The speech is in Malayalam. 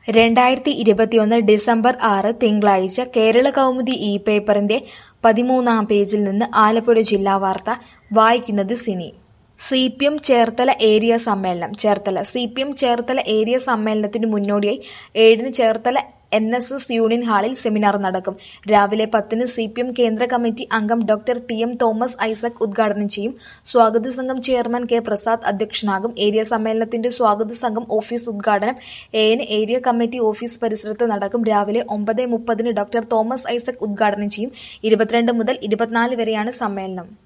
2021 ഡിസംബർ 6 തിങ്കളാഴ്ച കേരളകൗമുദി പേപ്പറിന്റെ 13-ാം പേജിൽ നിന്ന് ആലപ്പുഴ ജില്ലാ വാർത്ത വായിക്കുന്നത് സിനി. CPM ചേർത്തല ഏരിയ സമ്മേളനം ചേർത്തല CPM ചേർത്തല ഏരിയ സമ്മേളനത്തിന് മുന്നോടിയായി 7-ന് ചേർത്തല NSS യൂണിയൻ ഹാളിൽ സെമിനാർ നടക്കും. രാവിലെ 10-ന് CPM കേന്ദ്ര കമ്മിറ്റി അംഗം ഡോക്ടർ TM തോമസ് ഐസക് ഉദ്ഘാടനം ചെയ്യും. സ്വാഗത സംഘം ചെയർമാൻ കെ പ്രസാദ് അധ്യക്ഷനാകും. ഏരിയ സമ്മേളനത്തിന്റെ സ്വാഗത സംഘം ഓഫീസ് ഉദ്ഘാടനം 7-ന് ഏരിയ കമ്മിറ്റി ഓഫീസ് പരിസരത്ത് നടക്കും. രാവിലെ 9:30-ന് ഡോക്ടർ തോമസ് ഐസക് ഉദ്ഘാടനം ചെയ്യും. 22 മുതൽ 24 വരെയാണ് സമ്മേളനം.